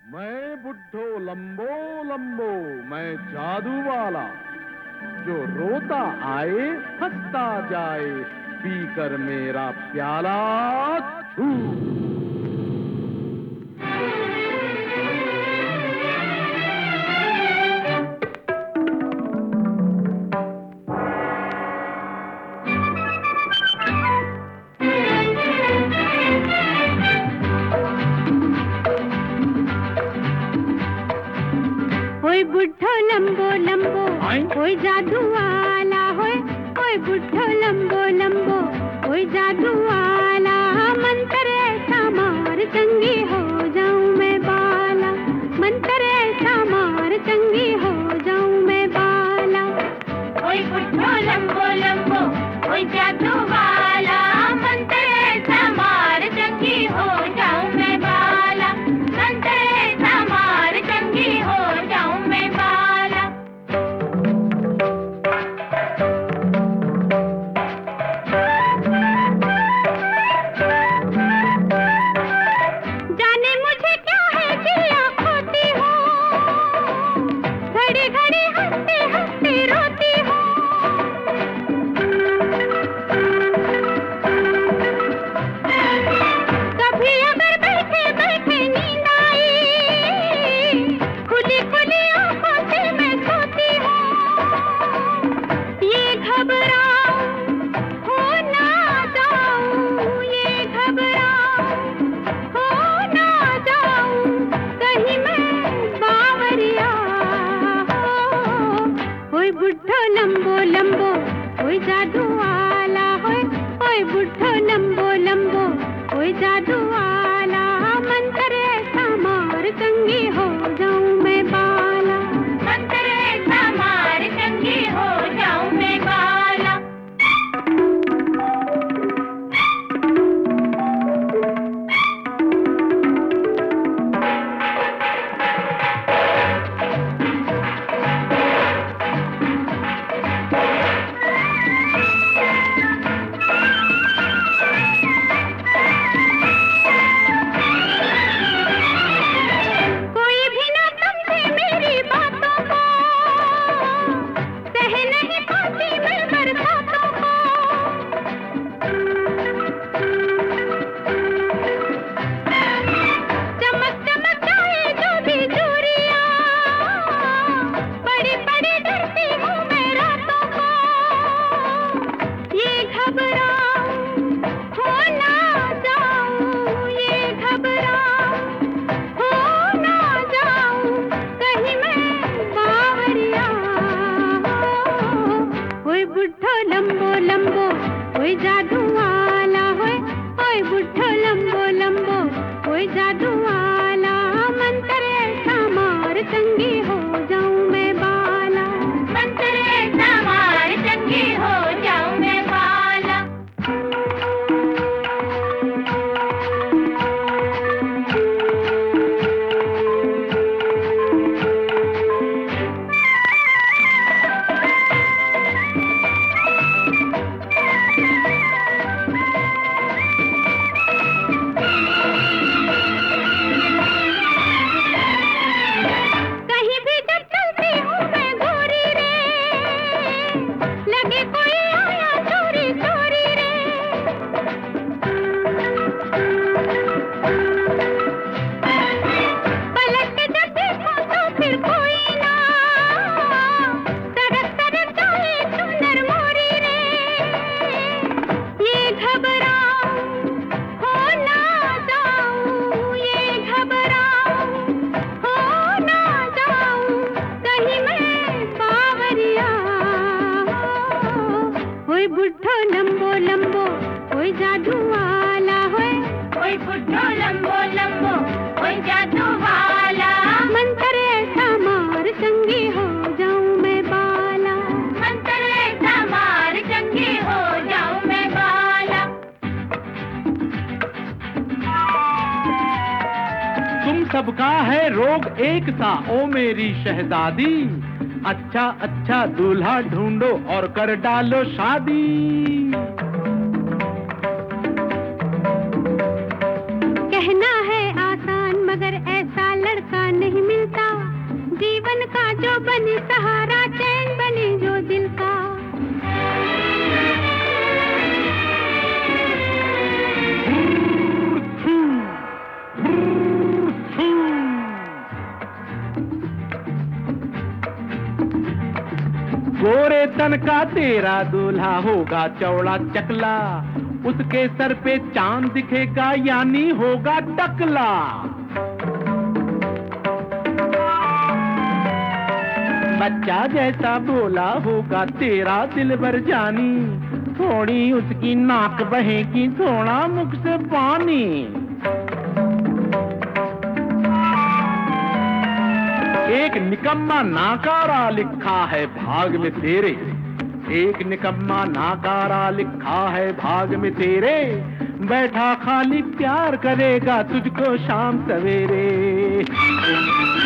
मैं बुड्ढो लंबो लंबो, मैं जादू वाला, जो रोता आए हंसता जाए, पीकर मेरा प्याला छू। ओए बुड्ढो लंबो लंबो, ओए जादू वाला, होए ओए बुड्ढो लंबो लंबो, ओए जादू वाला, मंत्र ऐसा मार चंगी हो जाऊं मैं बाला, मंत्र ऐसा मार चंगी हो जाऊं मैं बाला। ओए बुड्ढो लंबो लंबो, ओए जादू वाला, मंत्र ऐसा मार चंगी हो जाऊं मैं बाला, मंत्र ऐसा मार चंगी हो जाऊं मैं बाला। जाने मुझे क्या है चिल्ला खोती हूँ, घड़ी घड़ी हंसते हंसते रोती हूँ। कभी अगर बैठे बैठे नींद आई, खुली खुली आंखों से मैं सोती हूँ। ये घबराऊं हो ना जाऊं, ये घबराऊं हो ना जाऊं, कहीं मैं बावरिया हो। ओए बुड्ढो लंबो लंबो, ओए जादू वाला, होए ओए बुड्ढो लंबो लंबो, ओए जादू वाला, मंत्र ऐसा मार चंगी हो जाऊं मैं बाला, मंत्र ऐसा मार चंगी हो जाऊं मैं बाला। कोई भी ना समझे मेरी बातों को, सह नहीं पाती मैं बरसातों को। चमक चमक जाए जो भी चूड़ियां, बड़ी बड़ी डरती हूँ मैं रातों को। ये घबराऊं हो ना जाऊं, ये घबराऊं हो ना जाऊं, कहीं मैं बावरिया हो। ओए बुड्ढो लंबो लंबो, ओए जादू वाला, होए ओए बुड्ढो लंबो लंबो, ओए जादू वाला, मंत्र ऐसा मार चंगी हो जाऊं मैं बाला, मंत्र ऐसा मार चंगी हो जाऊं मैं बाला। कहीं भी जब चलती हूँ मैं गोरी रे, लगे कोई आया चोरी चोरी रे। पलट के जब देखो तो फिर कोई ना, तरफ तरफ जाए सुंदर मोरी रे। ये घबराऊं हो ना जाऊं, ये घबराऊं हो ना जाऊं, कहीं मैं बावरिया हो। ओए बुड्ढो लंबो लंबो, ओए जादू वाला, होए ओए बुड्ढो लंबो लंबो, ओए जादू वाला, मंत्र ऐसा मार चंगी हो जाऊं मैं बाला, मंत्र ऐसा मार चंगी हो जाऊं मैं बाला। तुम सबका है रोग एक सा, ओ मेरी शहजादी, अच्छा अच्छा दूल्हा ढूंढो और कर डालो शादी। कहना है आसान मगर ऐसा लड़का चिकन का तेरा दूल्हा होगा चौड़ा चकला, उसके सर पे चांद दिखेगा यानी होगा टकला। बच्चा जैसा बोला होगा तेरा दिलबर जानी, थोड़ी उसकी नाक बहेगी थोड़ा मुख से पानी। एक निकम्मा नाकारा लिखा है भाग में तेरे, एक निकम्मा नाकारा लिखा है भाग में तेरे, बैठा खाली प्यार करेगा तुझको शाम सवेरे।